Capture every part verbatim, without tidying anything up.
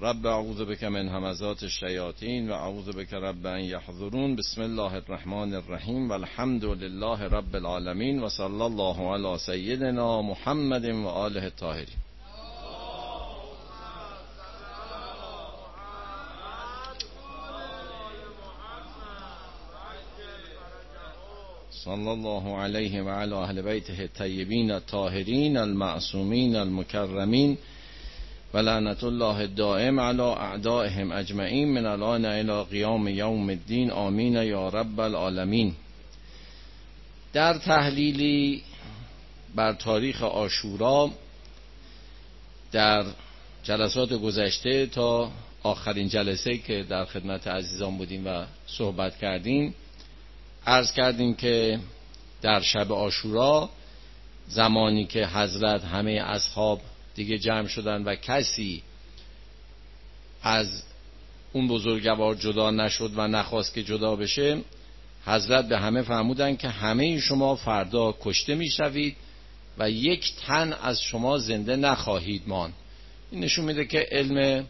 رب اعوذ بک من همزات الشیاطین و اعوذ بک رب ان یحضرون. بسم الله الرحمن الرحیم و الحمد لله رب العالمین و صلی الله علی سیدنا محمد و آله الطاهرین. صلی الله علیه و علی اهل بیته الطیبین الطاهرین المعصومین المکرمین و لعنت الله الدائم علی اعدائهم اجمعین من الان الی قیام یوم الدین آمین یا رب العالمین. در تحلیلی بر تاریخ عاشورا در جلسات گذشته تا آخرین جلسه که در خدمت عزیزان بودیم و صحبت کردیم، عرض کردیم که در شب عاشورا زمانی که حضرت همه اصحاب دیگه جمع شدن و کسی از اون بزرگوار جدا نشد و نخواست که جدا بشه، حضرت به همه فرمودن که همه شما فردا کشته میشوید و یک تن از شما زنده نخواهید ماند. این نشون میده که علم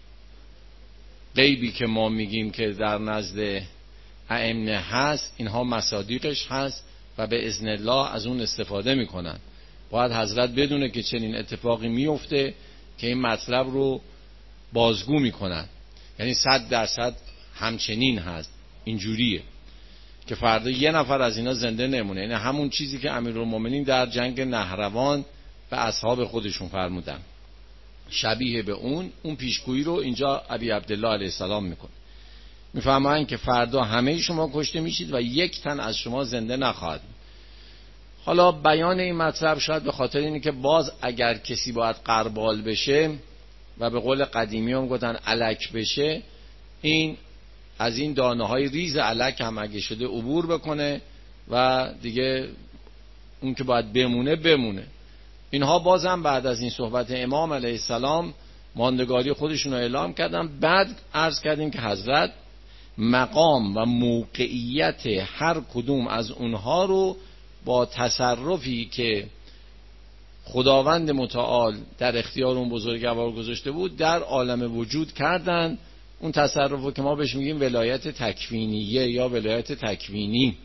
غیبی که ما میگیم که در نزد ائمه هست، اینها مصادیقش هست و به اذن الله از اون استفاده میکنن. باید حضرت بدونه که چنین اتفاقی میفته که این مطلب رو بازگو میکنن، یعنی صد درصد همچنین هست، اینجوریه که فردا یه نفر از اینا زنده نمونه. یعنی همون چیزی که امیرالمومنین در جنگ نهروان به اصحاب خودشون فرمودن، شبیه به اون اون پیشگویی رو اینجا ابی عبدالله علیه السلام میکنه. میفهمن که فردا همه شما کشته میشید و یک تن از شما زنده نخواهد. حالا بیان این مطلب شاید به خاطر اینه که باز اگر کسی باید قربال بشه و به قول قدیمی هم گفتن الک بشه، این از این دانه های ریز الک هم اگه شده عبور بکنه و دیگه اون که باید بمونه بمونه. اینها بازم بعد از این صحبت امام علیه السلام ماندگاری خودشون رو اعلام کردن. بعد عرض کردیم که حضرت مقام و موقعیت هر کدوم از اونها رو با تصرفی که خداوند متعال در اختیار اون بزرگوار گذاشته بود در عالم وجود کردن. اون تصرفو که ما بهش میگیم ولایت تکوینیه یا ولایت تکوینی،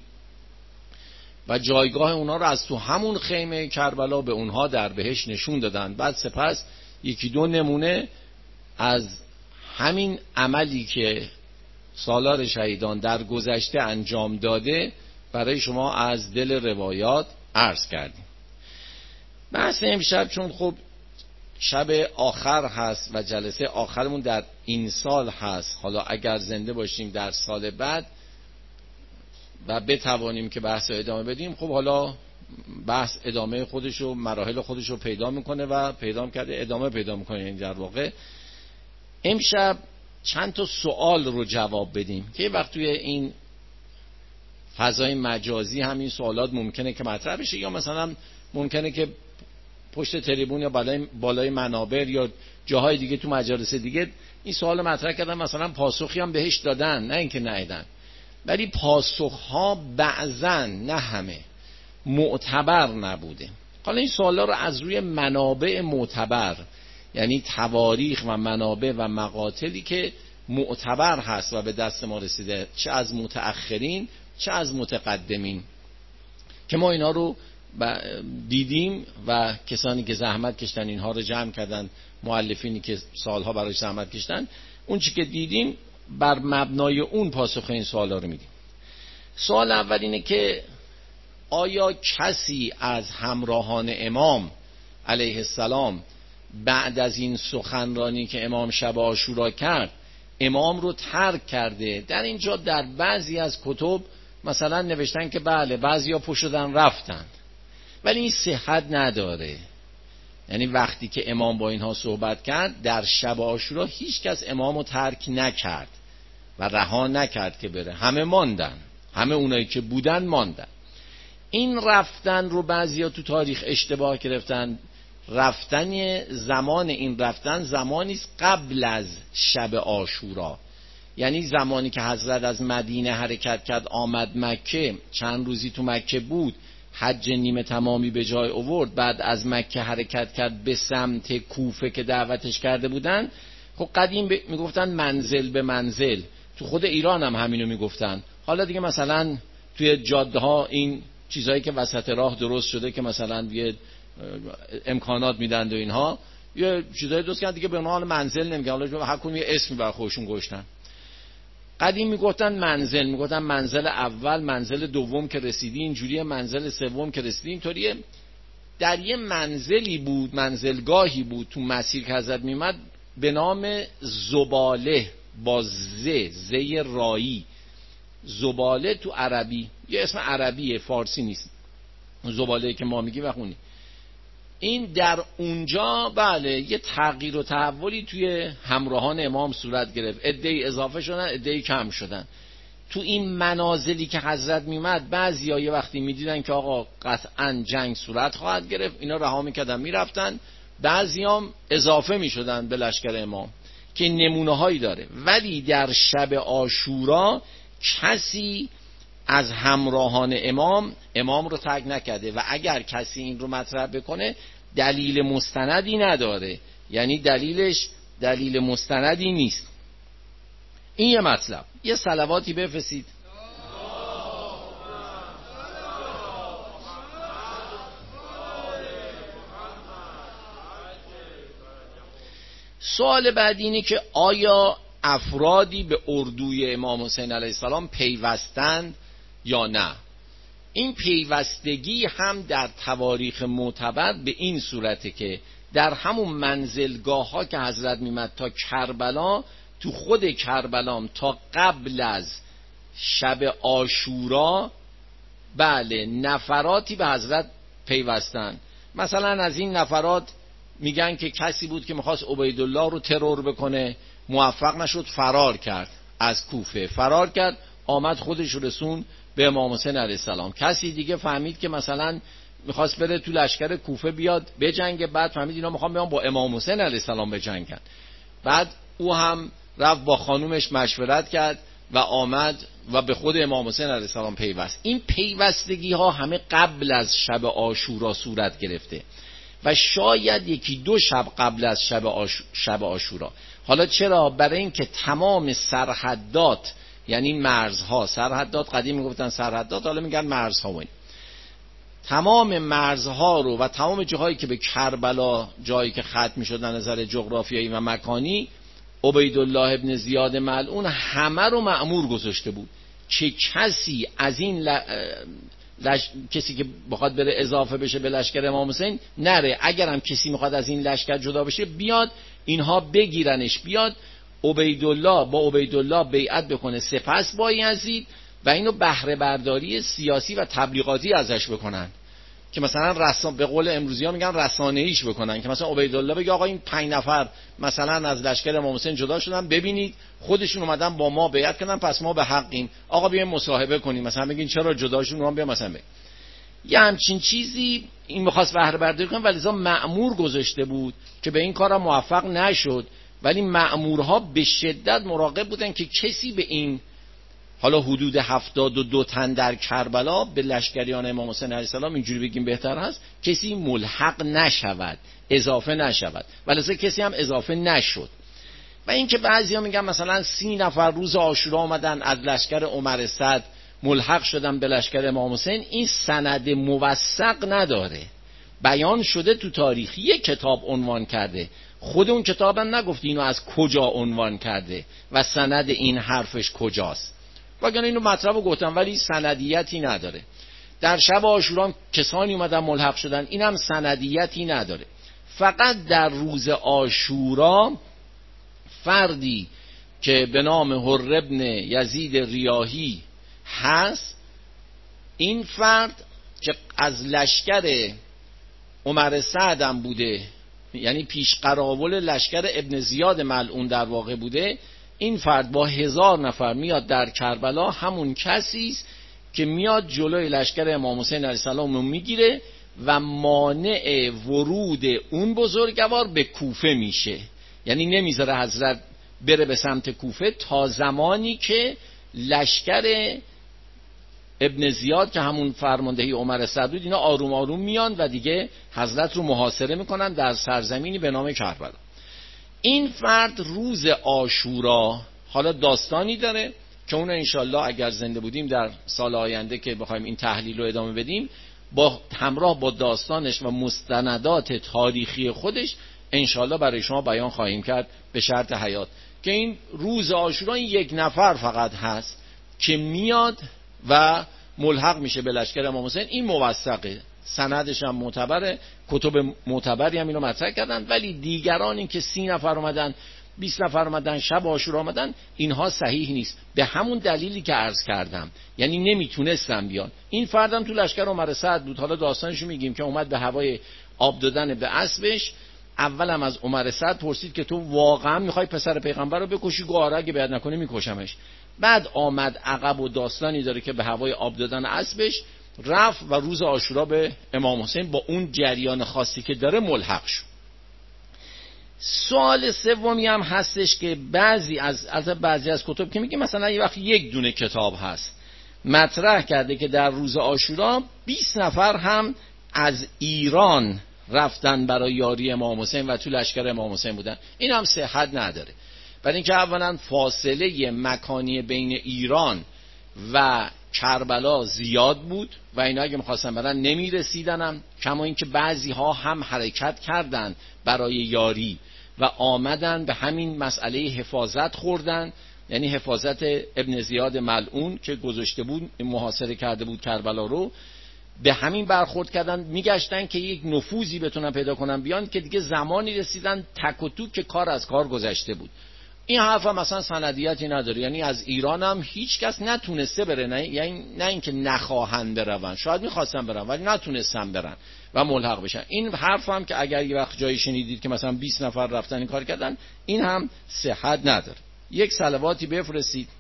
و جایگاه اونها رو از تو همون خیمه کربلا به اونها در بهشت نشون دادن. بعد سپس یکی دو نمونه از همین عملی که سالار شهیدان در گذشته انجام داده برای شما از دل روایات عرض کردیم. بحث امشب چون خب شب آخر هست و جلسه آخرمون در این سال هست، حالا اگر زنده باشیم در سال بعد و بتوانیم که بحث ادامه بدیم، خب حالا بحث ادامه خودشو مراحل خودشو پیدا میکنه و پیدا کرده ادامه پیدا میکنه. این در واقع امشب چند تا سوال رو جواب بدیم که وقت توی این فضای مجازی همین سوالات ممکنه که مطرح بشه، یا مثلا ممکنه که پشت تریبون یا بالای بالای منابر یا جاهای دیگه تو مجالس دیگه این سوال مطرح کردن، مثلا پاسخی هم بهش دادن، نه اینکه ندادن، ولی پاسخها بعضن نه همه معتبر نبوده. حالا این سوالا رو از روی منابع معتبر، یعنی تواریخ و منابع و مقاتلی که معتبر هست و به دست ما رسیده، چه از متأخرین چه از متقدمین، که ما اینا رو دیدیم و کسانی که زحمت کشتن اینها رو جمع کردن، مؤلفینی که سالها برای زحمت کشتن، اون چی که دیدیم بر مبنای اون پاسخ این سوالا رو میدیم. سوال اول اینه که آیا کسی از همراهان امام علیه السلام بعد از این سخنرانی که امام شب عاشورا کرد امام رو ترک کرده؟ در اینجا در بعضی از کتب مثلا نوشتن که بله بعضیا پشت شدن رفتن، ولی این صحت نداره. یعنی وقتی که امام با اینها صحبت کرد در شب عاشورا هیچ کس امام رو ترک نکرد و رها نکرد که بره، همه ماندن، همه اونایی که بودن ماندن. این رفتن رو بعضیا تو تاریخ اشتباه گرفتن. رفتن زمان این رفتن زمانی است قبل از شب عاشورا، یعنی زمانی که حضرت از مدینه حرکت کرد آمد مکه، چند روزی تو مکه بود، حج نیمه تمامی به جای آورد، بعد از مکه حرکت کرد به سمت کوفه که دعوتش کرده بودن. خب قدیم ب... میگفتن منزل به منزل، تو خود ایران هم همینو میگفتن. حالا دیگه مثلا توی جاده ها این چیزایی که وسط راه درست شده که مثلا یه امکانات میدن و اینها، یه چیزای درست کردن دیگه به عنوان منزل نمیگن، حالا هر کدوم یه اسمی بر خودشون گذاشتن. قدیم میگفتن منزل، میگفتن منزل اول، منزل دوم که رسیدی اینجوریه، منزل سوم که رسیدی اینطوریه. در یه منزلی بود، منزلگاهی بود تو مسیر که حضرت میمد به نام زباله با ز زی رایی. زباله تو عربی یه اسم عربیه، فارسی نیست. زباله که ما میگیم وخونی این در اونجا بله یه تغییر و تحولی توی همراهان امام صورت گرفت. عده‌ای اضافه شدن، عده‌ای کم شدن. تو این منازلی که حضرت میمد بعضیا یه وقتی میدیدن که آقا قطعا جنگ صورت خواهد گرفت، اینا رها میکردن میرفتن، بعضیام اضافه میشدن به لشکر امام که نمونه هایی داره. ولی در شب عاشورا کسی از همراهان امام امام رو ترک نکرده و اگر کسی این رو مطرح بکنه دلیل مستندی نداره، یعنی دلیلش دلیل مستندی نیست. این یه مطلب. یه صلواتی بفرستید. سوال بعدی اینه که آیا افرادی به اردوی امام حسین علیه السلام پیوستند یا نه؟ این پیوستگی هم در تواریخ معتبر به این صورته که در همون منزلگاه ها که حضرت میمد تا کربلا، تو خود کربلام تا قبل از شب عاشورا بله نفراتی به حضرت پیوستن. مثلا از این نفرات میگن که کسی بود که میخواست عبیدالله رو ترور بکنه، موفق نشد، فرار کرد، از کوفه فرار کرد، آمد خودش رسون به امام حسین علیه السلام. کسی دیگه فهمید که مثلا میخواست بره تو لشکر کوفه بیاد بجنگه، بعد فهمید اینا میخوان بیان با امام حسین علیه السلام بجنگن، بعد او هم رفت با خانومش مشورت کرد و آمد و به خود امام حسین علیه السلام پیوست. این پیوستگی ها همه قبل از شب عاشورا صورت گرفته و شاید یکی دو شب قبل از شب آش... شب عاشورا. حالا چرا؟ برای اینکه تمام سرحدات، یعنی مرزها، سرحدات قدیم میگفتن سرحدات، حالا میگن مرزها، و این تمام مرزها رو و تمام جاهایی که به کربلا جایی که ختم میشدن نظر جغرافیایی و مکانی، عبیدالله ابن زیاد ملعون همه رو مأمور گذاشته بود که کسی از این ل... لش... کسی که بخواد بره اضافه بشه به لشکر امام حسین نره. اگر هم کسی میخواد از این لشکر جدا بشه بیاد اینها بگیرنش، بیاد عبیدالله با عبیدالله بیعت بکنه، سپس با یزید، و اینو بهره برداری سیاسی و تبلیغاتی ازش بکنن که مثلا رسان به قول امروزی ها میگن رسانه ایش بکنن که مثلا عبیدالله بگه آقا این پنج نفر مثلا از لشکر امام حسین جدا شدن، ببینید خودشون اومدن با ما بیعت کردن، پس ما به حقیم، آقا بیایم مصاحبه کنیم، مثلا بگین چرا جداشون رو بیا مثلا بگیم. یه همچین چیزی این می‌خواست بهره برداری کنه، ولی لذا مأمور گذاشته بود که به این کارا موفق نشد. ولی مأمورها به شدت مراقب بودن که کسی به این حالا حدود هفتاد و دو تن در کربلا به لشکریان امام حسین علیه السلام، اینجوری بگیم بهتر هست، کسی ملحق نشود، اضافه نشود، ولی کسی هم اضافه نشد. و اینکه بعضیا میگن مثلا سی نفر روز عاشورا آمدن از لشکر عمر صد ملحق شدن به لشکر امام حسین، این سند موثق نداره. بیان شده تو تاریخ، یک کتاب عنوان کرده، خود اون کتابم نگفت اینو از کجا عنوان کرده و سند این حرفش کجاست، وگرنه اینو مطلبو گفتم، ولی سندیتی نداره. در شب عاشورا کسانی اومدن ملحق شدن، اینم سندیتی نداره. فقط در روز عاشورا فردی که به نام حر ابن یزید ریاحی هست، این فرد که از لشکر عمر سعد هم بوده، یعنی پیش قراول لشکر ابن زیاد ملعون در واقع بوده، این فرد با هزار نفر میاد در کربلا، همون کسی است که میاد جلوی لشکر امام حسین علیه السلام رو میگیره و مانع ورود اون بزرگوار به کوفه میشه. یعنی نمیذاره حضرت بره به سمت کوفه تا زمانی که لشکر ابن زیاد که همون فرماندهی عمر سعد بود، اینا آروم آروم میان و دیگه حضرت رو محاصره میکنن در سرزمینی به نام کربلا. این فرد روز عاشورا حالا داستانی داره که اون انشالله اگر زنده بودیم در سال آینده که بخوایم این تحلیل رو ادامه بدیم با همراه با داستانش و مستندات تاریخی خودش انشالله برای شما بیان خواهیم کرد به شرط حیات. که این روز عاشورا این یک نفر فقط هست که میاد و ملحق میشه به لشکر امام حسین. این موثقه، سندش هم معتبره، کتب معتبری هم اینو مطرح کردن. ولی دیگران این که سی نفر اومدن، بیست نفر اومدن، شب عاشورا اومدن، اینها صحیح نیست، به همون دلیلی که عرض کردم، یعنی نمیتونستن بیان. این فردم تو لشکر عمر سعد بود. حالا داستانشو میگیم که اومد به هوای آب دادن به اسبش. اولم از عمر سعد پرسید که تو واقعا میخوای پسر پیغمبر رو بکشی؟ گفت آره اگه بیعت نکنه میکشمش. بعد آمد عقب و داستانی داره که به هوای آب دادن اسبش رفت و روز عاشورا به امام حسین با اون جریان خاصی که داره ملحق شد. سوال سومی هم هستش که بعضی از البته بعضی از کتب که میگه مثلا یه وقت یک دونه کتاب هست مطرح کرده که در روز عاشورا بیست نفر هم از ایران رفتن برای یاری امام حسین و تو لشکر امام حسین بودن. این هم صحت نداره، برای اینکه اولا فاصله مکانی بین ایران و کربلا زیاد بود و اینا اگه میخواستن برن نمیرسیدنم، کما اینکه بعضی ها هم حرکت کردن برای یاری و آمدن به همین مسئله حفاظت خوردن، یعنی حفاظت ابن زیاد ملعون که گذاشته بود محاصره کرده بود کربلا رو، به همین برخورد کردن، میگشتن که یک نفوذی بتونن پیدا کنن بیان، که دیگه زمانی رسیدن تک و توک که کار از کار گذشته بود. این حرف هم مثلا سندیتی نداره، یعنی از ایران هم هیچ کس نتونسته بره، نه یعنی نه اینکه نخواهند برون، شاید میخواستن برن ولی نتونستن برن و ملحق بشن. این حرف هم که اگر یه وقت جایی شنیدید که مثلا بیست نفر رفتن این کار کردن، این هم صحت نداره. یک صلواتی بفرستید.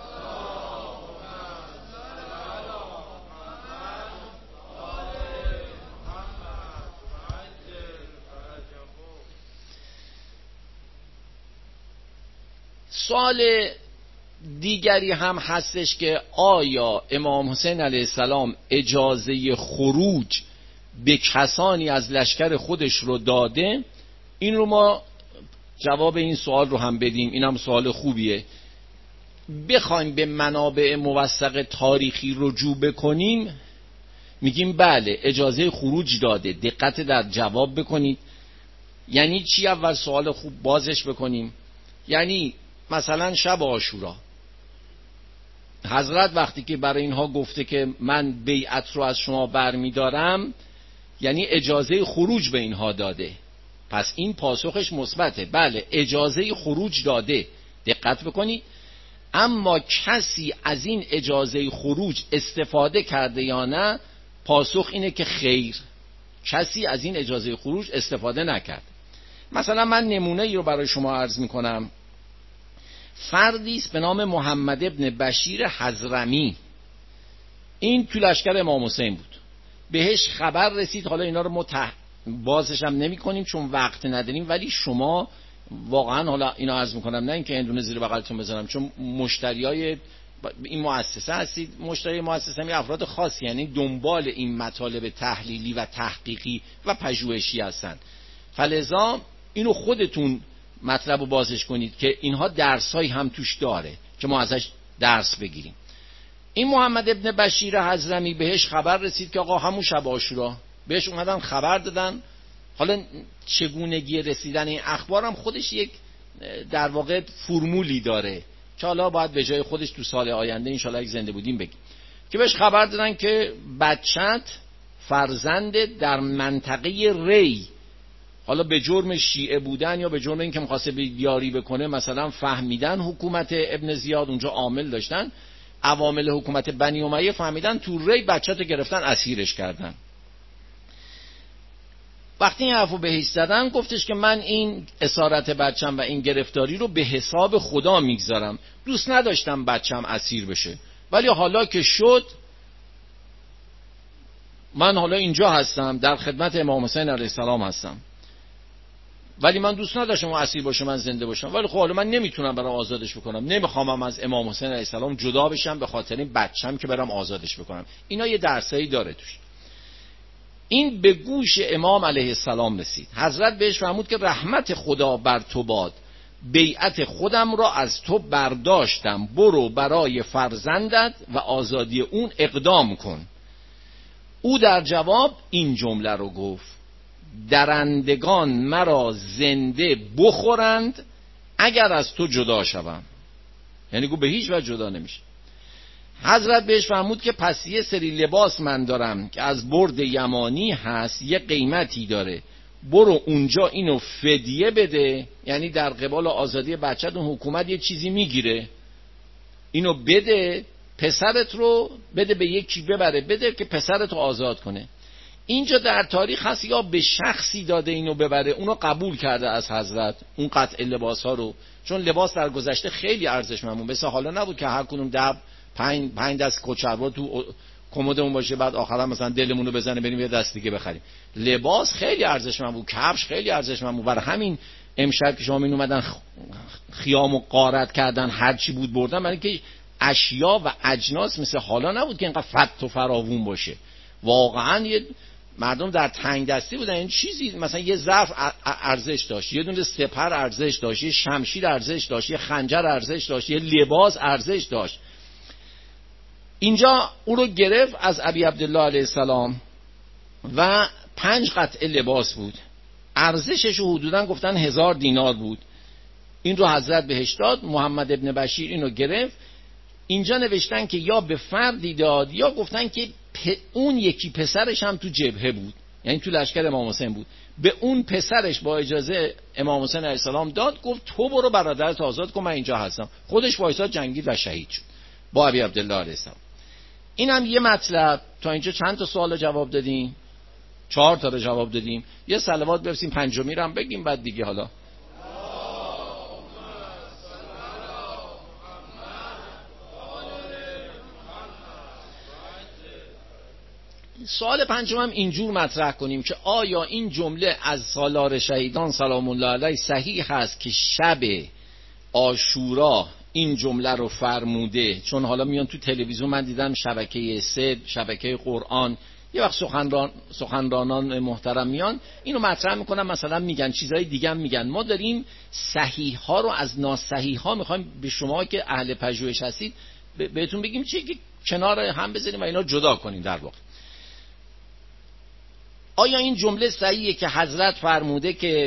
سوال دیگری هم هستش که آیا امام حسین علیه السلام اجازه خروج به کسانی از لشکر خودش رو داده؟ این رو ما جواب این سوال رو هم بدیم، این هم سوال خوبیه. بخوایم به منابع موثق تاریخی رجوع بکنیم میگیم بله اجازه خروج داده. دقت در جواب بکنید. یعنی چی؟ اول سوال خوب بازش بکنیم. یعنی مثلا شب عاشورا حضرت وقتی که برای اینها گفته که من بیعت رو از شما برمیدارم، یعنی اجازه خروج به اینها داده. پس این پاسخش مثبته، بله اجازه خروج داده. دقت بکنید. اما کسی از این اجازه خروج استفاده کرده یا نه؟ پاسخ اینه که خیر، کسی از این اجازه خروج استفاده نکرد. مثلا من نمونه ای رو برای شما عرض میکنم. فردی است به نام محمد ابن بشیر حضرمی. این تو لشکر امام حسین بود. بهش خبر رسید، حالا اینا رو ما تح... بازش هم نمی کنیم چون وقت نداریم، ولی شما واقعا حالا اینا عرض میکنم نه اینکه اندونه زیر بغلتون بذارم، چون مشتریای این مؤسسه هستید، مشتری مؤسسه می افراد خاصی، یعنی دنبال این مطالب تحلیلی و تحقیقی و پژوهشی هستن. فلذا اینو خودتون مطلب رو بازش کنید که اینها درسایی هم توش داره که ما ازش درس بگیریم. این محمد ابن بشیر حضرمی بهش خبر رسید که آقا همون شب عاشورا بهش اومدن خبر دادن. حالا چگونگی رسیدن این اخبار هم خودش یک در واقع فرمولی داره که حالا باید به جای خودش تو سال آینده انشالله اگه زنده بودیم بگیم، که بهش خبر دادن که بچت فرزند در منطقه ری، حالا به جرم شیعه بودن یا به جرم اینکه می‌خواسته بیاری بکنه، مثلا فهمیدن حکومت ابن زیاد اونجا عامل داشتن، عوامل حکومت بنی امیه فهمیدن تو ری بچه‌تو گرفتن اسیرش کردن. وقتی این حرفو بهش زدن گفتش که من این اسارت بچم و این گرفتاری رو به حساب خدا میگذارم، دوست نداشتم بچم اسیر بشه، ولی حالا که شد من حالا اینجا هستم در خدمت امام حسین علیه السلام هستم، ولی من دوست نداشتم اون اسیر باشه من زنده باشم، ولی خب حالا من نمیتونم برام آزادش بکنم، نمیخوام از امام حسین علیه السلام جدا بشم به خاطر این بچم که برام آزادش بکنم. اینا یه درسایی داره توش. این به گوش امام علیه السلام رسید. حضرت بهش فرمود که رحمت خدا بر تو باد، بیعت خودم را از تو برداشتم، برو برای فرزندت و آزادی اون اقدام کن. او در جواب این جمله رو گفت: درندگان مرا زنده بخورند اگر از تو جدا شوم. یعنی گفت به هیچ وجه جدا نمیشه. حضرت بهش فرمود که پس یه سری لباس من دارم که از برد یمانی هست، یه قیمتی داره، برو اونجا اینو فدیه بده، یعنی در قبال آزادی بچت اون حکومت یه چیزی میگیره، اینو بده، پسرت رو بده به یکی ببره بده که پسرت رو آزاد کنه. اینجا در تاریخ هست یا به شخصی داده اینو ببره، اونو قبول کرده از حضرت اون قطع لباس ها رو، چون لباس در گذشته خیلی ارزشمند، مثل حالا نبود که هر کدوم دب پنج پنج دست کچلوار تو کمدمون باشه بعد آخرا مثلا دلمون رو بزنه بریم یه دست دیگه بخریم. لباس خیلی ارزشمند بود، کفش خیلی ارزشمند بود. برای همین امشب که شما می اومدن خیام و غارت کردن هر چی بود بردن، برای اینکه اشیا و اجناس مثل حالا نبود که اینقدر فت و فراوون باشه. واقعا یه مردم در تنگ دستی بودن. این چیزی مثلا یه ظرف ارزش داشت، یه دونه سپر ارزش داشت، یه شمشیر ارزش داشت، یه خنجر ارزش داشت، یه لباس ارزش داشت. اینجا او رو گرفت از ابی عبدالله علیه السلام و پنج قطعه لباس بود، ارزشش حدوداً گفتن هزار دینار بود. این رو حضرت بهش داد. محمد ابن بشیر اینو گرفت. اینجا نوشتن که یا به فردی داد یا گفتن که اون یکی پسرش هم تو جبهه بود، یعنی تو لشکر امام حسین بود، به اون پسرش با اجازه امام حسین علیه السلام داد، گفت تو برو برادرت آزاد کن، من اینجا هستم. خودش وایساد جنگید و شهید شد با ابی عبدالله علیه السلام. این هم یه مطلب. تا اینجا چند تا سوال جواب دادیم؟ چهار تا رو جواب دادیم. یه صلوات بفرستیم پنجمی رو هم بگیم بعد دیگه. حالا سوال پنجم هم اینجور مطرح کنیم که آیا این جمله از سالار شهیدان سلام الله علیه صحیح هست که شب عاشورا این جمله رو فرموده؟ چون حالا میان تو تلویزیون، من دیدم شبکه سه، شبکه قرآن، یه وقت سخنران سخنرانان محترم میان اینو مطرح میکنن، مثلا میگن چیزای دیگه هم میگن. ما داریم صحیح ها رو از ناصحیح ها میخوایم به شما که اهل پژوهش هستید بهتون بگیم چیه که کنار هم بذاریم و اینا جدا کنیم. در واقع آیا این جمله صحیحه که حضرت فرموده که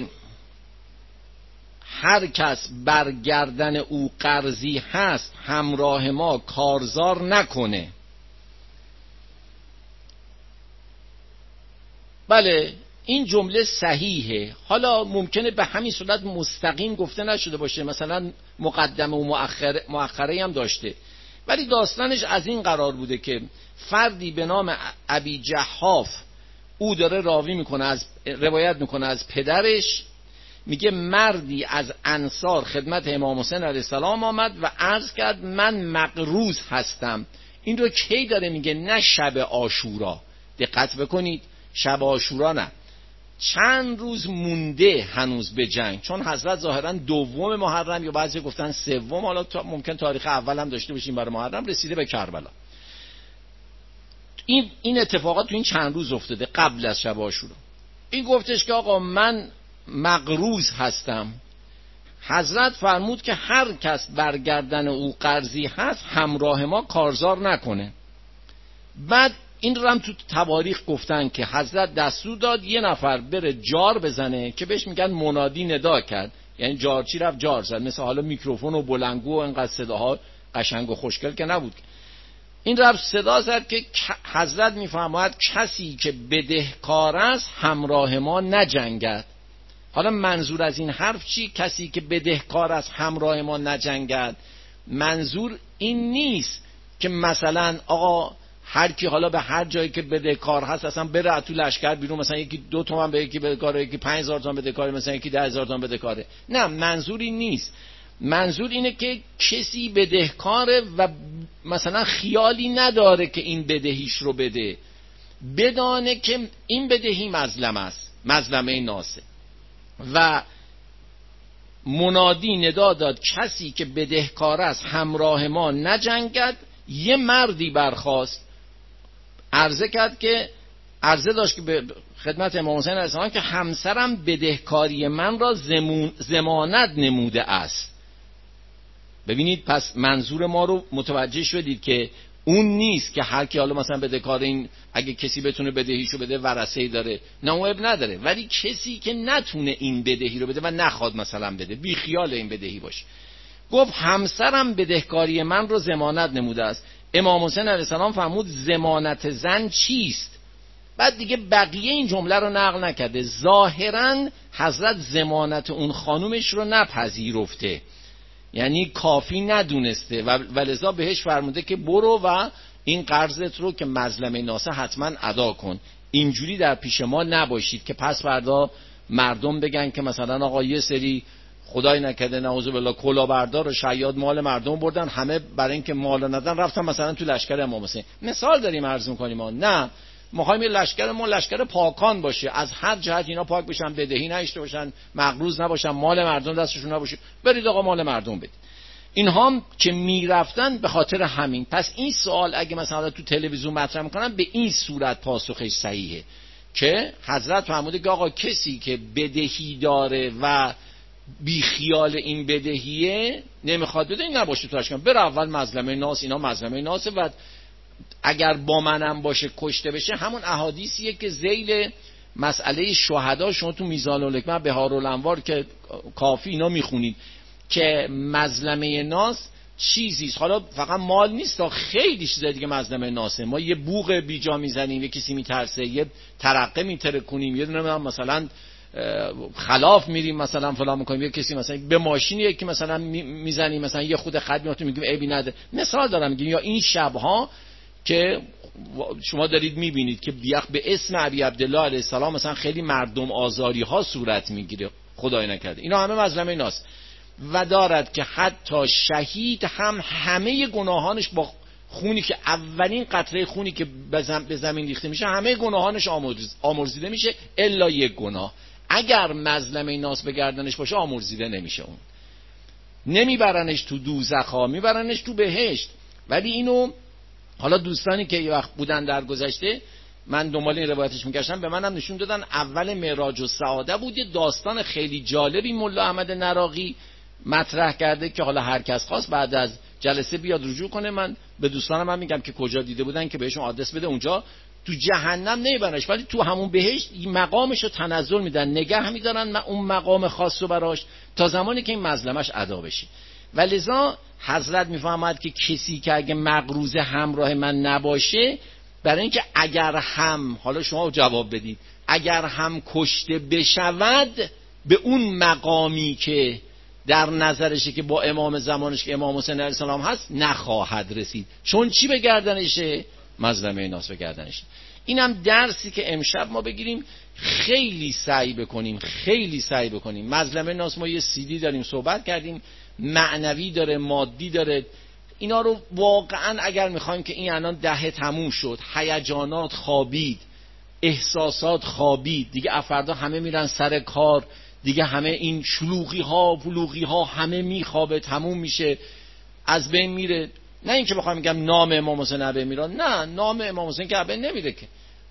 هر کس برگردن او قرضی هست همراه ما کارزار نکنه؟ مبله این جمله صحیحه. حالا ممکنه به همین صورت مستقیم گفته نشده باشه، مثلا مقدمه و مؤخره, مؤخره هم داشته، ولی داستانش از این قرار بوده که فردی به نام ابی جحاف او داره راوی میکنه، از روایت میکنه از پدرش، میگه مردی از انصار خدمت امام حسین علیه السلام آمد و عرض کرد من مقروض هستم. این رو کی داره میگه؟ نه شب عاشورا، دقت بکنید، شب عاشورا نه، چند روز مونده هنوز به جنگ، چون حضرت ظاهرا دوم محرم یا بعضی گفتن سوم، حالا تا ممکن تاریخ اول هم داشته باشیم برای محرم، رسیده به کربلا. این این اتفاقات تو این چند روز افتاده قبل از شب عاشورا. این گفتش که آقا من مقروض هستم. حضرت فرمود که هر کس برگردن او قرضی هست همراه ما کارزار نکنه. بعد این رو هم تو تواریخ گفتن که حضرت دستور داد یه نفر بره جار بزنه که بهش میگن منادی ندا کرد، یعنی جارچی رفت جار زد، مثل حالا میکروفون و بلنگو و اینقدر صداها قشنگ و خوشگل که نبود. این رفت صدا زد که حضرت میفرماید کسی که بدهکار است همراه ما نجنگد. حالا منظور از این حرف چی؟ کسی که بدهکار است همراه ما نجنگد، منظور این نیست که مثلا آقا هر کی حالا به هر جایی که بدهکار هست اصلا بره تو لشکر بیرون، مثلا یکی دو تومن به یکی بدهکاره، یکی پنج هزار تومن بدهکاره، مثلا یکی ده هزار تومن بدهکاره. نه، منظوری نیست. منظور اینه که کسی بدهکاره و مثلا خیالی نداره که این بدهیش رو بده، بدانه که این بدهی مظلم است، مظلمه ناسه. و منادی ندا داد کسی که بدهکار است همراه ما نجنگد. یه مردی برخاست عرضه کرد که عرضه داشت که به خدمت امام حسین علیه السلام که همسرم بدهکاری من را زمون ضمانت نموده است. ببینید پس منظور ما رو متوجه شدید که اون نیست که هر کی حالا مثلا بدهکار این اگه کسی بتونه بدهیشو بده ورثه‌ای داره، نه اون اب نداره، ولی کسی که نتونه این بدهی رو بده و نخواد مثلا بده، بی خیال این بدهی باشه. گفت همسرم بدهکاری من رو ضمانت نموده است. امام حسین علیه السلام فرمود ضمانت زن چیست؟ بعد دیگه بقیه این جمله رو نقل نکرده. ظاهراً حضرت ضمانت اون خانومش رو نپذیرفته، یعنی کافی ندونسته و ولذا بهش فرموده که برو و این قرضت رو که مظلمه ناسه حتما ادا کن. اینجوری در پیش ما نباشید که پس فردا مردم بگن که مثلا آقا یه سری خدای نکرده نعوذ بالله کلاهبردار و شیاد مال مردم بردن، همه برای اینکه مال ندن رفتن مثلا تو لشکر امام حسین. مثال داریم عرض می‌کنیم ما نه، می‌خوایم این لشکر ما لشکر پاکان باشه، از هر جهت اینا پاک بشن، بدهی نشته باشن، مقروض نباشن، مال مردم دستشون نباشه، برید آقا مال مردم بدید. اینها هم که میرفتن به خاطر همین. پس این سوال اگه مثلا تو تلویزیون مطرح میکنن به این صورت پاسخش صحیحه که حضرت فرموده که آقا کسی که بدهی داره و بی خیال این بدهیه نمیخواد بده، این نباشه تو اشکام، بره اول مظلمه ناس، اینا مظلمه ناسه و اگر با منم باشه کشته بشه. همون احادیثیه که ذیل مسئله شهدا شما تو میزان الحکمه بهارالانوار که کافی اینا میخونید که مظلمه ناس چیزیست، حالا فقط مال نیست، تا خیلی چیزای دیگه مظلمه ناسه. ما یه بوق بیجا میزنیم، یه کسی میترسه، یه ترقه میترکونیم، یه دونه مثلا خلاف میریم مثلا فلان میکنیم، یه کسی مثلا به ماشینی یکی مثلا میزنیم، مثلا یه خود خدماتو میگیم عیبی نداره، مثال دارم میگیم. یا این شبها که شما دارید میبینید که بیخ به اسم ابی عبدالله علیه السلام مثلا خیلی مردم آزاری ها صورت میگیره، خدای نکرده، اینا همه مظلمه ناس. و دارد که حتی شهید هم همه گناهانش با خونی که اولین قطره خونی که به زمین ریخته میشه همه گناهانش آمرزیده میشه الا یک گناه. اگر مظلمه ناس به گردنش باشه آمرزیده نمیشه، اون نمیبرنش تو دوزخ ها، میبرنش تو بهشت. ولی اینو حالا دوستانی که یه وقت بودن در گذشته، من دنبال این روایتش میگشتم، به منم نشون دادن اول معراج السعاده بود. یه داستان خیلی جالبی ملا احمد نراقی مطرح کرده که حالا هر کس خواست بعد از جلسه بیاد رجوع کنه. من به دوستانم هم میگم که کجا دیده بودن که بهشون آدرس بده. اونجا تو جهنم نمیبرنش، ولی تو همون بهشت مقامش رو تنزل میدن، نگه میدارن اون مقام خاص رو براش تا زمانی که این مظلمش ادا بشه. ولذا حضرت میفهمد که کسی که اگه مقروض همراه من نباشه، برای اینکه اگر هم، حالا شما جواب بدید، اگر هم کشته بشود به اون مقامی که در نظرشه که با امام زمانش که امام حسین علیه السلام هست نخواهد رسید، چون چی به گردنشه؟ مظلمه ناس به گردنشه. اینم درسی که امشب ما بگیریم، خیلی سعی بکنیم خیلی سعی بکنیم. مظلمه ناس ما یه سیدی داریم صحبت کردیم، معنوی داره، مادی داره. اینا رو واقعا اگر میخوایم که این الان دهه تموم شد، هیجانات خوابید، احساسات خوابید، دیگه افردا همه میرن سر کار، دیگه همه این شلوغی ها بلوغی ها همه میخوابه، تموم میشه، از بین میره. نه اینکه بخوام میگم نام امام حسین ابه میرن، نه، نام امام حسین که ابه نمیره که،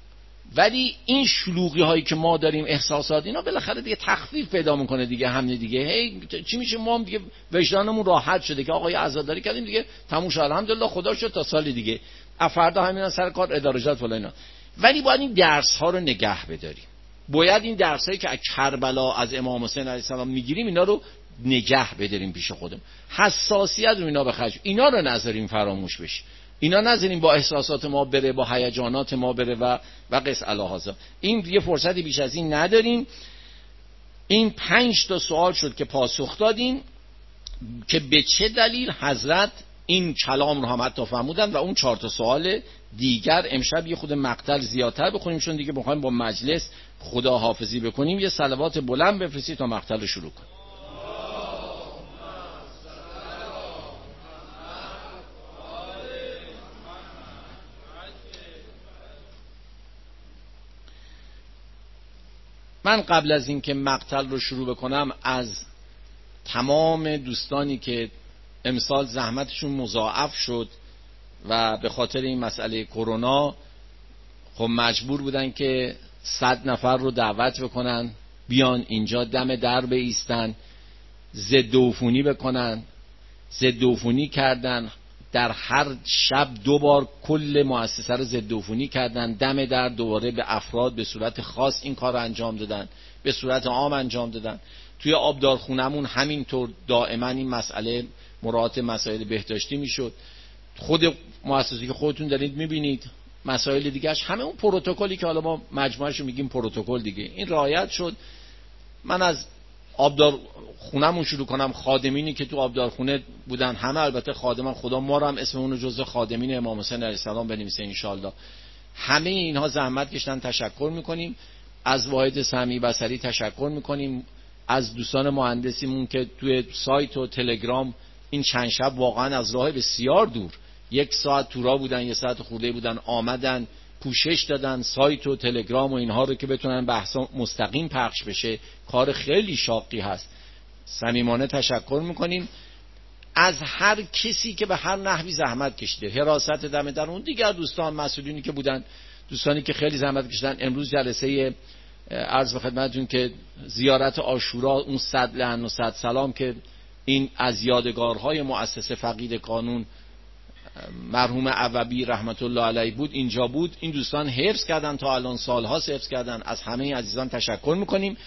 ولی این شلوغی هایی که ما داریم، احساسات، اینا بالاخره دیگه تخفیف پیدا میکنه دیگه. همین دیگه هی چی میشه، ما هم دیگه وجدانمون راحت شده که آقا عزاداری کردیم دیگه تموم شد، الحمدلله خدا شد، تا سال دیگه افردا همینا سر کار، ادارجات فلان اینا. ولی باید این درس ها رو نگه بداریم، باید این درس هایی که از کربلا از امام حسین علیه السلام میگیریم اینا رو نگه بداریم پیش خودم، حساسیت رو اینا بخرج، اینا رو نذاریم فراموش بشه، اینا نذاریم با احساسات ما بره، با هیجانات ما بره و و قص الهازا. این یه فرصتی بیش از این نداریم. این پنج تا سوال شد که پاسخ دادیم که به چه دلیل حضرت این کلام رو هم حتی فرمودن، و اون چهار تا سوال دیگر امشب یه خود مقتل زیادتر بخونیم، چون دیگه بخوایم با مجلس خداحافظی بکنیم. یه صلوات بلند بفرستید تا مقتل رو شروع کنیم. من قبل از این که مقتل رو شروع بکنم از تمام دوستانی که امسال زحمتشون مضاعف شد و به خاطر این مسئله کرونا خب مجبور بودن که صد نفر رو دعوت بکنن بیان اینجا دم در بایستن، ضد عفونی بکنن. ضد عفونی کردن، در هر شب دو بار کل مؤسسه رو ضد عفونی کردن، دم در دوباره به افراد به صورت خاص این کار رو انجام دادن، به صورت عام انجام دادن. توی آبدارخونمون همینطور دائما این مسئله مراعات مسائل بهداشتی میشد. خود مؤسسه‌ای که خودتون دارید میبینید مسائل دیگه‌اش همه اون پروتکلی که حالا ما مجموعه‌شو میگیم پروتکل دیگه، این رعایت شد. من از آبدار خونمون شروع کنم، خادمینی که تو آبدارخونه بودن همه، البته خادمان خدا ما رو هم اسم اون رو جزء خادمین امام حسین علیه السلام بنویسه ان شاء الله. همه اینها زحمت کشیدن، تشکر میکنیم. از واحد سمعی بصری تشکر میکنیم، از دوستان مهندسیمون که توی سایت و تلگرام این چند شب واقعا از راه بسیار دور، یک ساعت تو راه بودن، یک ساعت خورده بودن، آمدن پوشش دادن سایت و تلگرام و اینها رو که بتونن بحثا مستقیم پخش بشه. کار خیلی شاقی هست. صمیمانه تشکر میکنیم از هر کسی که به هر نحوی زحمت کشیده، حراست دم در، اون دیگر دوستان مسئولینی که بودن، دوستانی که خیلی زحمت کشیدن. امروز جلسه عرض به خدمتتون که زیارت عاشورا، اون صد لعن و صد سلام که این از یادگارهای مؤسسه فقید قانون مرحوم عوبی رحمت الله علیه بود، اینجا بود. این دوستان حفظ کردن، تا الان سالها حفظ کردن. از همه عزیزان تشکر میکنیم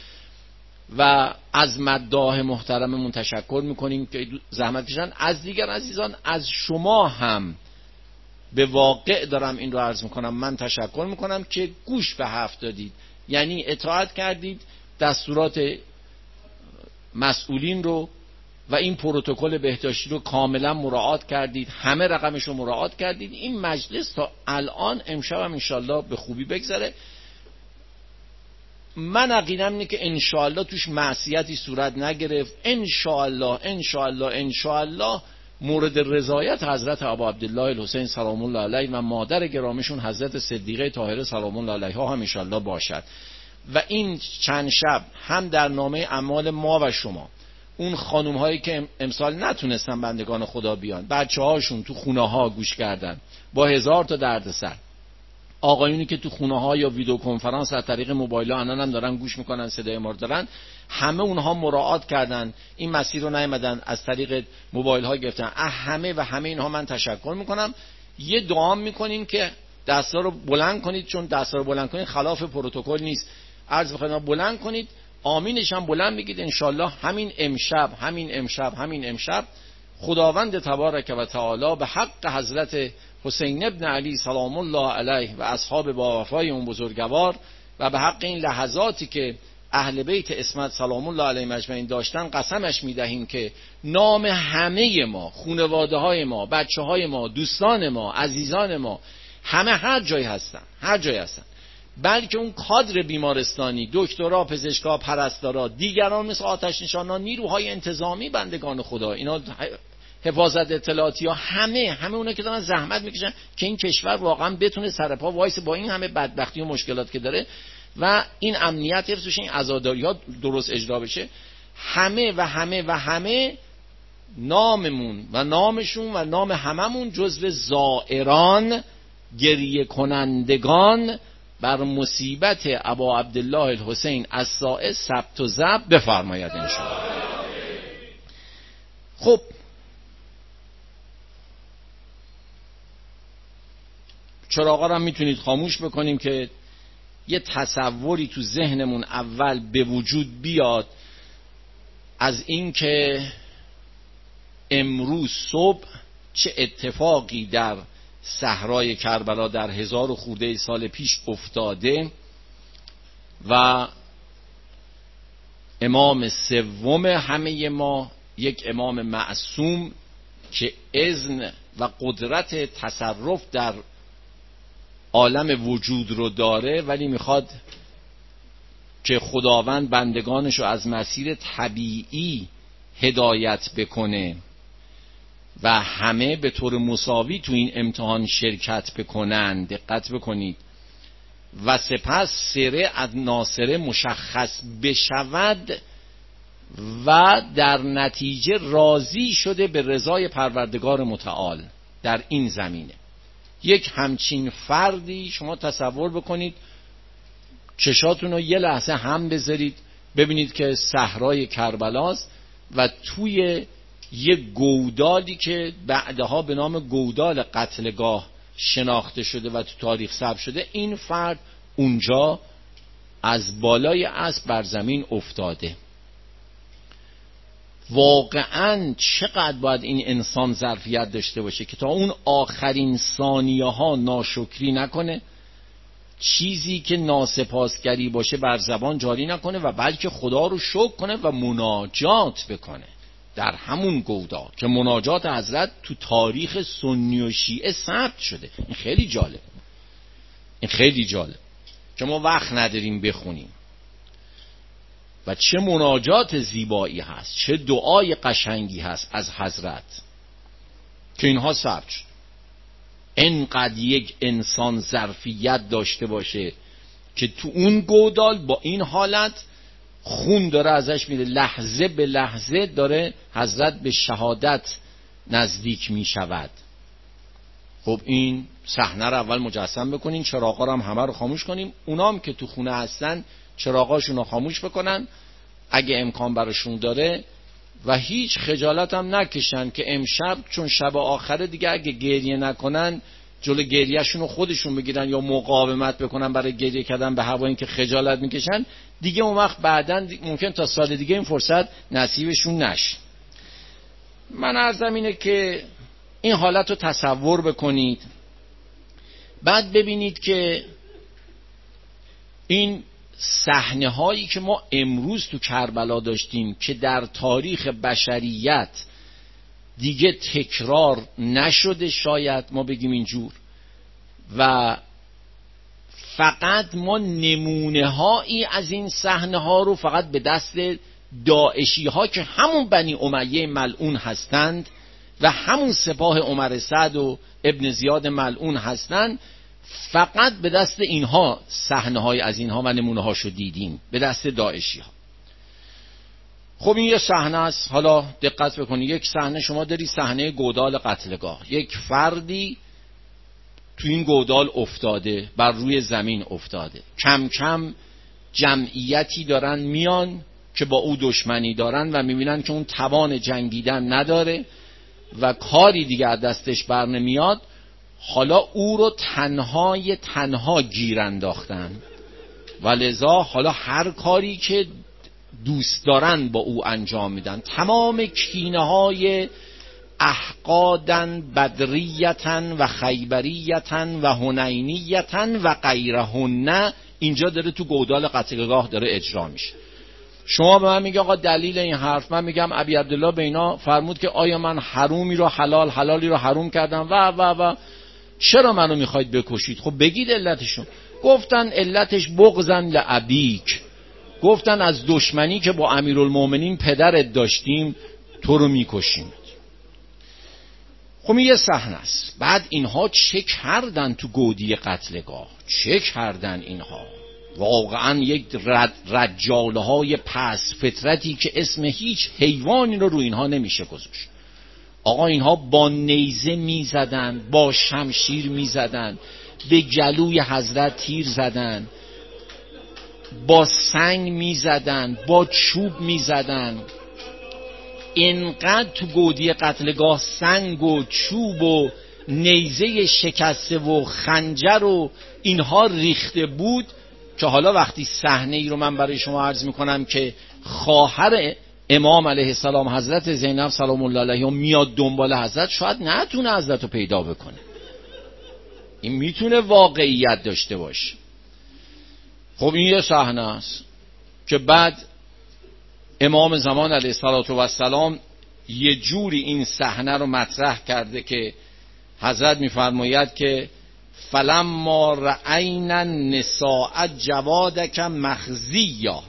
و از مداح محترممون تشکر میکنیم که زحمت کشیدن. از دیگر عزیزان، از شما هم به واقع دارم این رو عرض میکنم، من تشکر میکنم که گوش به حرف دادید، یعنی اطاعت کردید، دستورات مسئولین رو و این پروتکل بهداشتی رو کاملا مراعات کردید، همه رقمش رو مراعات کردید. این مجلس تا الان امشب هم انشالله به خوبی بگذره. من عقیدم اینه که انشالله توش معصیتی صورت نگرفت. انشالله انشالله انشالله مورد رضایت حضرت ابا عبدالله الحسین سلام الله علیه و مادر گرامیشون حضرت صدیقه طاهره سلام الله علیها هم انشالله باشد. و این چند شب هم در نامه اعمال ما و شما، اون خانوم هایی که امسال نتونستن بندگان خدا بیان، بچه هاشون تو خونه ها گوش کردن با هزار تا دردسر، آقایونی که تو خونه ها یا ویدیو کنفرانس از طریق موبایل ها الان هم دارن گوش میکنن، صدای ما رو دارن، همه اونها مراعات کردن، این مسیر رو نیامدن از طریق موبایل ها گرفتن. همه و همه اینها من تشکر میکنم. یه دعا میکنیم که دستا رو بلند کنید، چون دستا رو بلند کنید خلاف پروتکل نیست، عرض بخواید بلند کنید، آمینش هم بلند بگید. انشالله همین امشب همین امشب همین امشب خداوند تبارک و تعالی به حق حضرت حسین ابن علی سلام الله علیه و اصحاب با وفای اون بزرگوار و به حق این لحظاتی که اهل بیت عصمت سلام الله علیهم اجمعین داشتن، قسمش میدهیم که نام همه ما، خانواده های ما، بچه های ما، دوستان ما، عزیزان ما، همه هر جایی هستن، هر جایی هستن، بلکه اون کادر بیمارستانی، دکترا، پزشکا، پرستارا، دیگران مثل آتش نشانان، نیروهای انتظامی، بندگان خدا، اینا حفاظت اطلاعاتی ها، همه همه اونا که دارن زحمت میکشن که این کشور واقعا بتونه سرپا وایس با این همه بدبختی و مشکلات که داره و این امنیت حفظ بشه، این عزاداری ها درست اجرا بشه. همه و همه و همه ناممون و نامشون و نام هممون جزو زائران، گریه کنندگان بر مصیبت ابا عبدالله الحسین الصاعد ثبت و ضبط بفرماید انشاءالله. خب چراغا رو هم میتونید خاموش بکنیم که یه تصوری تو ذهنمون اول به وجود بیاد از این که امروز صبح چه اتفاقی در صحرای کربلا در هزار و خورده سال پیش افتاده و امام سوم همه ما، یک امام معصوم که اذن و قدرت تصرف در عالم وجود رو داره، ولی میخواد که خداوند بندگانشو از مسیر طبیعی هدایت بکنه و همه به طور مساوی تو این امتحان شرکت بکنن. دقت بکنید. و سپس سره از ناصره مشخص بشود و در نتیجه راضی شده به رضای پروردگار متعال در این زمینه. یک همچین فردی شما تصور بکنید، چشاتون رو یه لحظه هم بذارید ببینید که صحرای کربلاست و توی یه گودالی که بعدها به نام گودال قتلگاه شناخته شده و تو تاریخ ثبت شده، این فرد اونجا از بالای اسب بر زمین افتاده. واقعاً چقدر باید این انسان ظرفیت داشته باشه که تا اون آخرین ثانیه ها ناشکری نکنه، چیزی که ناسپاسگری باشه بر زبان جاری نکنه و بلکه خدا رو شکر کنه و مناجات بکنه در همون گودا که مناجات حضرت تو تاریخ سنی و شیعه ثبت شده. این خیلی جالب، این خیلی جالب که ما وقت نداریم بخونیم. و چه مناجات زیبایی هست، چه دعای قشنگی هست از حضرت که اینها ثبت شد. اینقدر یک انسان ظرفیت داشته باشه که تو اون گودال با این حالت خون داره ازش میره، لحظه به لحظه داره حضرت به شهادت نزدیک میشود. خب این صحنه رو اول مجسم بکنین، چراغا رو هم همه رو خاموش کنیم، اونام که تو خونه هستن چراغاشون رو خاموش بکنن اگه امکان براشون داره و هیچ خجالت هم نکشن که امشب چون شب آخره دیگه اگه گریه نکنن جلو گریهشون رو خودشون بگیرن یا مقاومت بکنن برای گریه کردن به هوا، این که خجالت میکشن دیگه اون وقت بعدن ممکن تا سال دیگه این فرصت نصیبشون نشه. من عرضم اینه که این حالت رو تصور بکنید، بعد ببینید که این صحنه هایی که ما امروز تو کربلا داشتیم که در تاریخ بشریت دیگه تکرار نشده، شاید ما بگیم اینجور، و فقط ما نمونه هایی از این صحنه ها رو فقط به دست داعشی ها که همون بنی امیه ملعون هستند و همون سپاه عمر سعد و ابن زیاد ملعون هستند، فقط به دست اینها صحنه های از اینها و نمونه هاشو دیدیم، به دست داعشی ها. خب این یه صحنه است. حالا دقت بکنید، یک صحنه شما داری، صحنه گودال قتلگاه، یک فردی تو این گودال افتاده، بر روی زمین افتاده، کم کم جمعیتی دارن میان که با او دشمنی دارن و میبینن که اون توان جنگیدن نداره و کاری دیگه از دستش بر نمیاد. حالا او رو تنهای تنها گیر انداختن و لذا حالا هر کاری که دوست دارن با او انجام میدن. تمام کینه های احقادن بدریتن و خیبریتن و هنینیتن و غیرهن اینجا داره تو گودال قتلگاه داره اجرا میشه. شما به من میگه آقا دلیل این حرف، من میگم ابی عبدالله به اینا فرمود که آیا من حرومی رو حلال، حلالی رو حروم کردم و و و چرا منو میخواید بکشید؟ خب بگید علتشون. گفتن علتش بغضن لابیک، گفتن از دشمنی که با امیرالمومنین پدرت داشتیم تو رو میکشیم. خب این یه صحنه است. بعد اینها چه کردن تو گودی قتلگاه؟ چه کردن اینها؟ واقعا یک رد رجاله های پس فطرتی که اسم هیچ حیوانی رو رو اینها نمیشه گذاشت. آقا اینها با نیزه میزدن، با شمشیر میزدن، به گلوی حضرت تیر زدن، با سنگ میزدن، با چوب میزدن. اینقدر تو گودی قتلگاه سنگ و چوب و نیزه شکسته و خنجر و اینها ریخته بود که حالا وقتی صحنه ای رو من برای شما عرض میکنم که خواهر امام علیه السلام حضرت زینب سلام الله علیها میاد دنبال حضرت، شاید نتونه حضرت رو پیدا بکنه. این میتونه واقعیت داشته باشه. خب این یه صحنه است که بعد امام زمان علیه السلام یه جوری این صحنه رو مطرح کرده که حضرت میفرماید که فلما رأینا النساء جوادک مخزیا،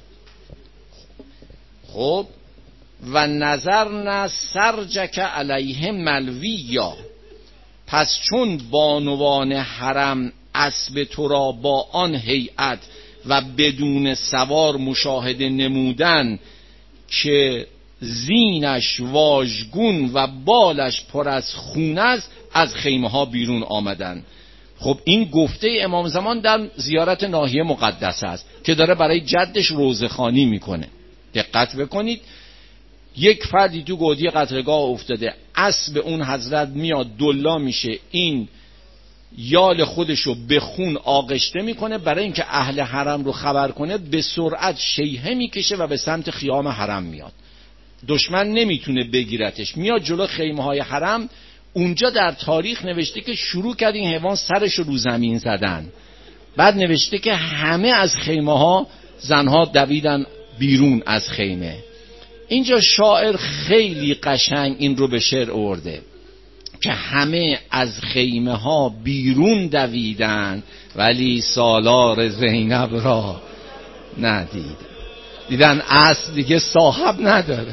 خب و نظرنا سرجک علیهم ملویا، پس چون بانوان حرم اسب تو را با آن هیئت و بدون سوار مشاهده نمودن که زینش واژگون و بالش پر از خون است، از خیمه ها بیرون آمدن. خب این گفته امام زمان در زیارت ناحیه مقدسه است که داره برای جدش روزخوانی میکنه. دقت بکنید، یک فردی تو گودی قتلگاه افتاده، اسب اون حضرت میاد دلا میشه، این یال خودشو به خون آغشته میکنه، برای اینکه اهل حرم رو خبر کنه به سرعت شیهه میکشه و به سمت خیام حرم میاد. دشمن نمیتونه بگیرتش، میاد جلو خیمه های حرم. اونجا در تاریخ نوشته که شروع کرد این حیوان سرش رو زمین زدن. بعد نوشته که همه از خیمه ها زنها دویدن بیرون از خیمه. اینجا شاعر خیلی قشنگ این رو به شعر آورده که همه از خیمه ها بیرون دویدن ولی سالار زینب را ندیدن. دیدن اصل دیگه صاحب نداره.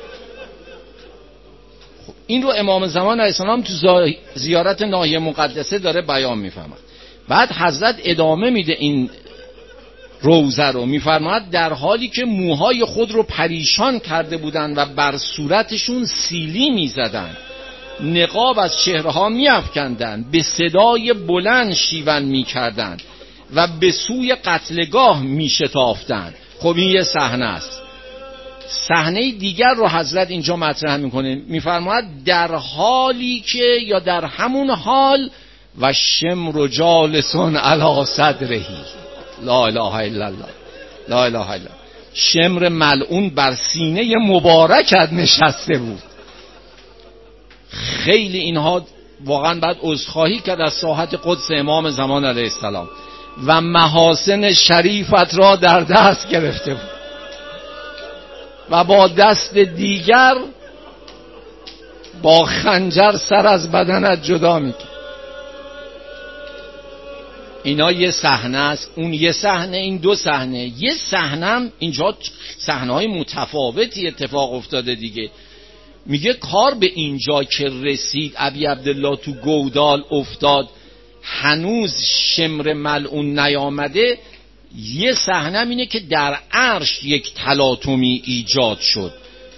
خب این رو امام زمان علیه السلام تو زیارت ناحیه مقدسه داره بیان میفهمد. بعد حضرت ادامه میده این روزه رو، میفرماید در حالی که موهای خود رو پریشان کرده بودن و بر صورتشون سیلی میزدن، نقاب از چهره‌ها میافکندن، به صدای بلند شیون میکردن و به سوی قتلگاه میشتافتن. خب این یه صحنه است. صحنه دیگر رو حضرت اینجا مطرح میکنه، میفرماید در حالی که یا در همون حال و شمر جالسون علی صدرهی، لا اله الا الله، لا اله الا الله. شمر ملعون بر سینه مبارکت نشسته بود. خیلی اینها واقعا باید عذرخواهی کرد از ساحت قدس امام زمان علیه السلام. و محاسن شریفت را در دست گرفته بود و با دست دیگر با خنجر سر از بدنت جدا میکرد. اینا یه صحنه است، اون یه صحنه، این دو صحنه. یه صحنه اینجا صحنه‌های متفاوتی اتفاق افتاده دیگه. میگه کار به اینجا که رسید، ابی عبدالله تو گودال افتاد، هنوز شمر ملعون نیامده. یه صحنه اینه که در عرش یک تلاطمی ایجاد شد.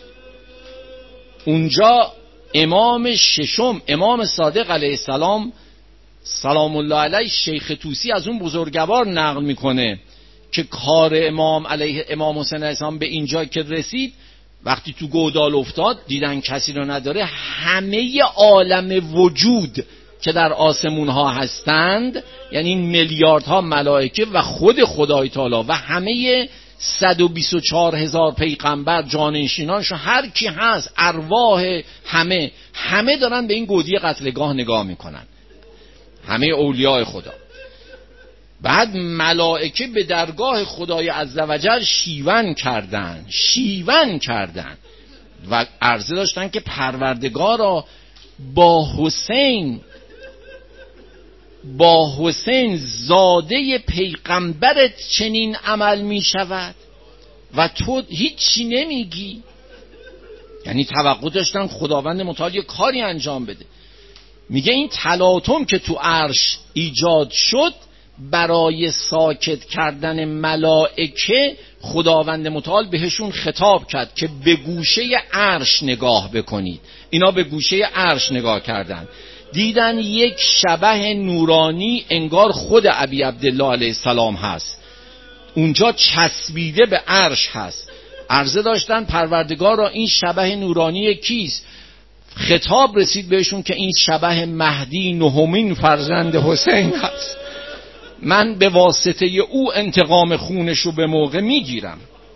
اونجا امام ششم، امام صادق علیه السلام سلام الله علیه، شیخ طوسی از اون بزرگوار نقل میکنه که کار امام علیه امام حسین علیه السلام به اینجا که رسید، وقتی تو گودال افتاد دیدن کسی رو نداره، همه عالم وجود که در آسمون ها هستند، یعنی میلیاردها ملائکه و خود خدای تعالی و همه صد و بیست و چهار هزار پیغمبر، جانشینانش، هر کی هست، ارواح همه همه دارن به این گودی قتلگاه نگاه میکنن، همه اولیاء خدا. بعد ملائکه به درگاه خدای عزوجل شیون کردن شیون کردن و عرضه داشتن که پروردگارا با حسین با حسین زاده پیغمبرت چنین عمل می شود و تو هیچی نمیگی. یعنی توقع داشتن خداوند متعال یه کاری انجام بده. میگه این تلاطم که تو عرش ایجاد شد، برای ساکت کردن ملائکه خداوند متعال بهشون خطاب کرد که به گوشه عرش نگاه بکنید. اینا به گوشه عرش نگاه کردن، دیدن یک شبح نورانی انگار خود ابی عبدالله علیه السلام هست، اونجا چسبیده به عرش هست. عرضه داشتن پروردگار را این شبح نورانی کیست؟ خطاب رسید بهشون که این شبح مهدی نهمین فرزند حسین هست، من به واسطه او انتقام خونش رو به موقع میگیرم.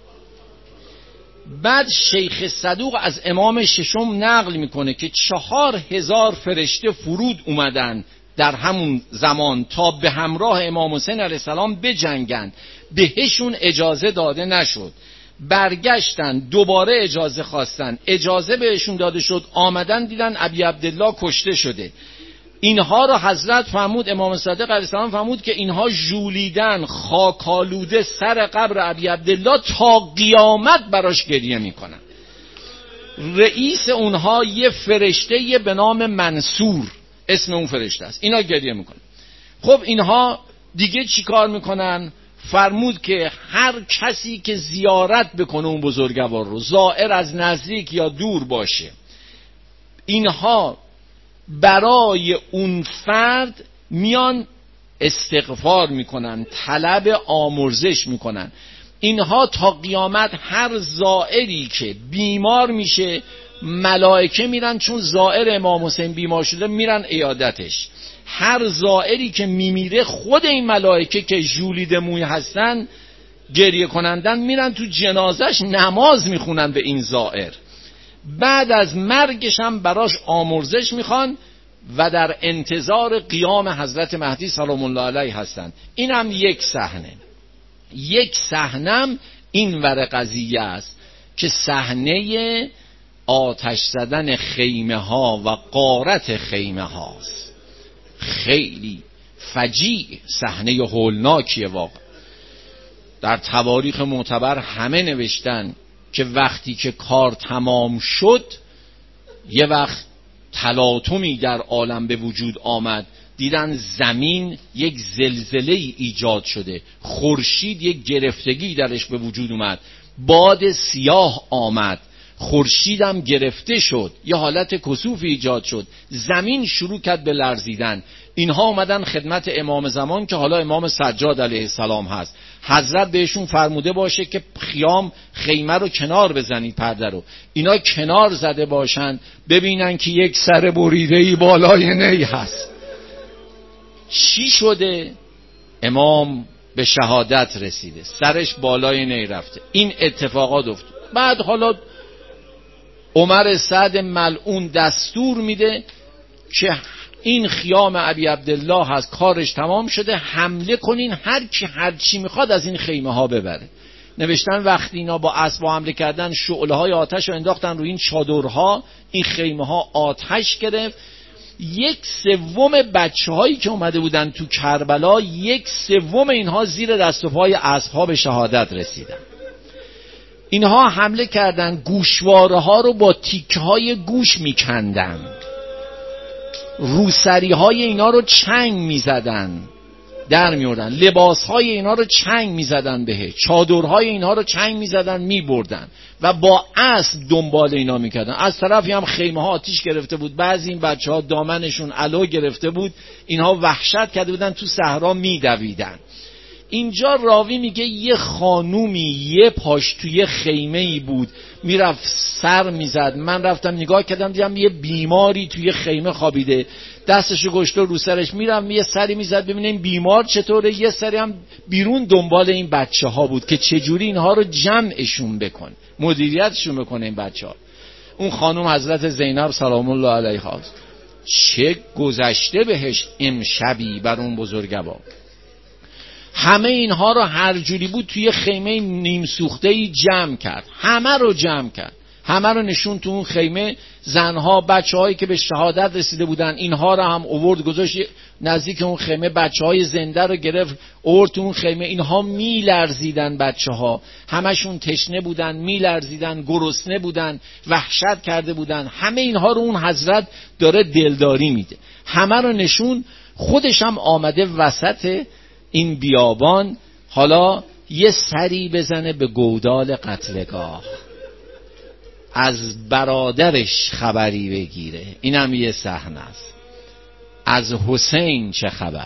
بعد شیخ صدوق از امام ششم نقل میکنه که چهار هزار فرشته فرود اومدن در همون زمان تا به همراه امام حسین علیه السلام بجنگند، بهشون اجازه داده نشد. برگشتن دوباره اجازه خواستن، اجازه بهشون داده شد، آمدن دیدن ابی عبدالله کشته شده. اینها رو حضرت فرمود، امام صادق علیه السلام فرمود که اینها ژولیدن خاکالوده سر قبر ابی عبدالله تا قیامت براش گریه میکنن. رئیس اونها یه فرشته به نام منصور، اسم اون فرشته است، اینا گریه میکنن. خب اینها دیگه چی کار میکنن؟ فرمود که هر کسی که زیارت بکنه اون بزرگوار رو، زائر از نزدیک یا دور باشه، اینها برای اون فرد میان استغفار میکنن، طلب آمرزش میکنن. اینها تا قیامت هر زائری که بیمار میشه ملائکه میرن، چون زائر امام حسین بیمار شده میرن عیادتش. هر زائری که میمیره خود این ملائکه که ژولیده موی هستن گریه کنندن میرن تو جنازش نماز میخونن به این زائر. بعد از مرگش هم براش آمرزش میخوان و در انتظار قیام حضرت مهدی سلام الله علیه هستن. این هم یک صحنه. یک صحنم این ور قضیه است که صحنه آتش زدن خیمه ها و غارت خیمه هاست. خیلی فجیع صحنه هولناکیه واقعا. در تواریخ معتبر همه نوشتن که وقتی که کار تمام شد یه وقت تلاطمی در عالم به وجود آمد، دیدن زمین یک زلزله ایجاد شده، خورشید یک گرفتگی درش به وجود اومد، باد سیاه آمد، خورشیدم گرفته شد، یه حالت کسوف ایجاد شد، زمین شروع کرد به لرزیدن. اینها اومدن خدمت امام زمان که حالا امام سجاد علیه السلام هست. حضرت بهشون فرموده باشه که خیام خیمه رو کنار بزنید، پرده رو. اینا کنار زده باشن، ببینن که یک سر بریده‌ای بالای نی هست. چی شده؟ امام به شهادت رسیده، سرش بالای نی رفته. این اتفاقات افتاد. بعد حالا عمر سعد ملعون دستور میده که این خیام ابی عبدالله هست، کارش تمام شده، حمله کنین، هر کی هر چی میخواد از این خیمه ها ببره. نوشتن وقتی اینا با اسب حمله کردن شعله های آتش رو انداختن روی این چادرها، این خیمه ها آتش گرفت. یک سوم بچه هایی که اومده بودن تو کربلا، یک سوم اینها زیر دست و پای اسب ها به شهادت رسیدن. اینها حمله کردن، گوشواره ها رو با تیکه های گوش میکندن، روسری های اینا رو چنگ میزدن، در میوردن، لباس های اینا رو چنگ میزدن بهش، چادرهای اینا رو چنگ میزدن میبردن و با اسب دنبال اینا میکردن. از طرفی هم خیمه ها آتیش گرفته بود، بعضی این بچه ها دامنشون علو گرفته بود، اینها وحشت کرده بودن، تو صحرا میدویدن. اینجا راوی میگه یه خانومی یه پاش توی خیمه ای بود، میرفت سر میزد. من رفتم نگاه کردم، دیدم یه بیماری توی خیمه خوابیده، دستشو گشته رو سرش، میرم یه سری میزد ببینه این بیمار چطوره. یه سری هم بیرون دنبال این بچه ها بود که چجوری اینها رو جمعشون بکن، مدیریتشون بکنه این بچه ها. اون خانم حضرت زینب سلام الله علیها، چه گذشته بهش امشبی بر اون بزرگوار. همه اینها رو هر جوری بود توی خیمه نیم سوخته‌ای جمع کرد، همه رو جمع کرد، همه رو نشون تو اون خیمه. زنها، بچه‌هایی که به شهادت رسیده بودن، اینها رو هم آورد گذاشت نزدیک اون خیمه. بچه‌های زنده رو گرفت آورد تو اون خیمه. اینها میلرزیدن، بچه‌ها همشون تشنه بودن، میلرزیدن، گرسنه بودن، وحشت کرده بودن. همه اینها رو اون حضرت داره دلداری میده، همه رو نشون. خودش هم آمده وسط این بیابان، حالا یه سری بزنه به گودال قتلگاه، از برادرش خبری بگیره. اینم یه صحنه است. از حسین چه خبر؟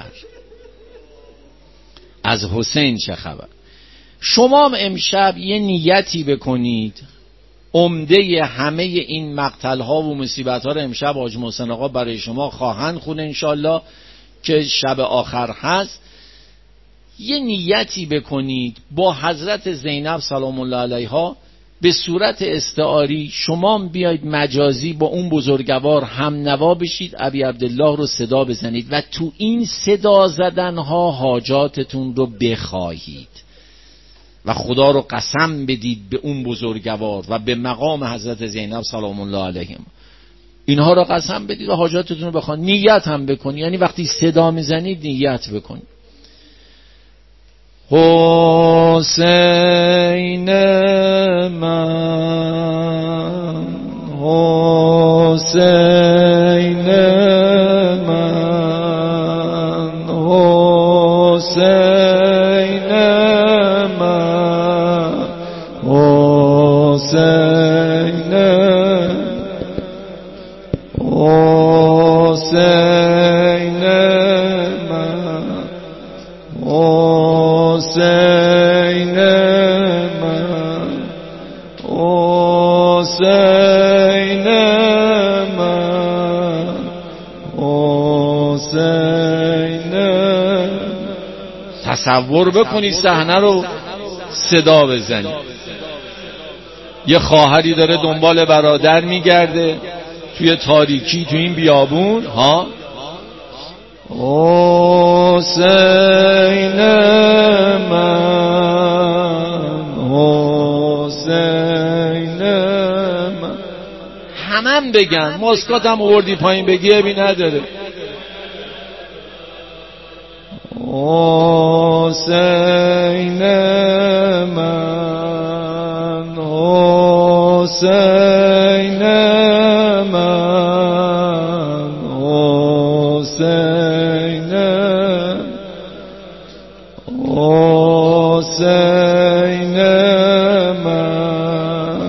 از حسین چه خبر؟ شما هم امشب یه نیتی بکنید، عمده همه این مقتل ها و مصیبت ها رو امشب حاج محسن آقا برای شما خواهند خونه انشالله که شب آخر هست. یه نیتی بکنید با حضرت زینب سلام الله علیها به صورت استعاری، شما بیاید مجازی با اون بزرگوار هم نوا بشید، ابی عبدالله رو صدا بزنید و تو این صدا زدنها حاجاتتون رو بخواهید و خدا رو قسم بدید به اون بزرگوار و به مقام حضرت زینب سلام الله علیهم. اینها رو قسم بدید و حاجاتتون رو بخواید. نیت هم بکنید، یعنی وقتی صدا میزنید نیت بکنید. حسین من، حسین من، حسین تصور بکنید صحنه رو، صدا بزنید. یه خواهری داره دنبال برادر میگرده توی تاریکی، توی این بیابون ها. حسین من، حسین من، همم بگن. مسکات هم آوردی پایین بگی ابی نداره. حسین من، حسین من، حسین، حسین من،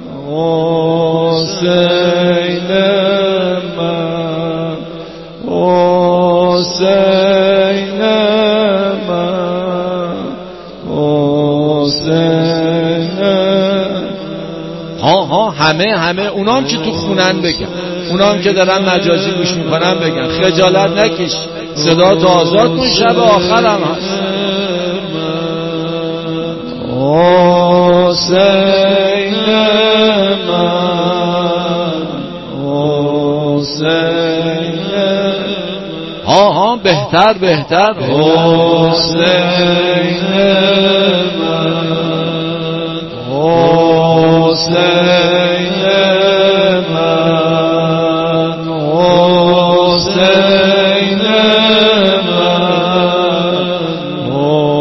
حسین من، حسین من، حسین. ها ها همه همه اونام که تو خونن بگن، اونام که دارن مجازی گوش میکنن بگن. خجالت نکش، صدا تو آزاد کن، شب آخرم هست. حسین من، حسین. ها ها بهتر بهتر. حسین من، حسین من، حسین من،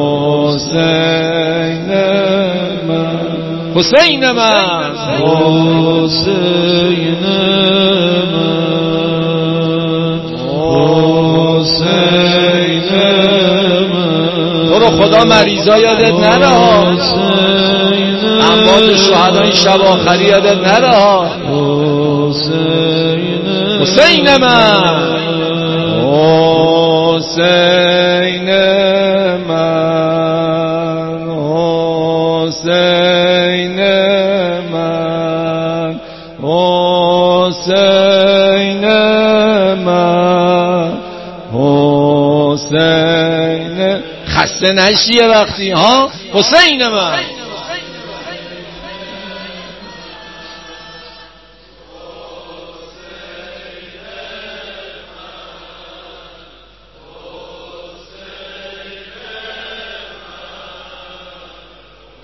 حسین من، حسین من، حسین من. تو رو خدا مریضا یادت نره ها، اموات شهدا این شب آخری یادت نره ها. حسین من، حسین من، حسین من، حسین من، حسین. خسته نشی وقتی ها. حسین من.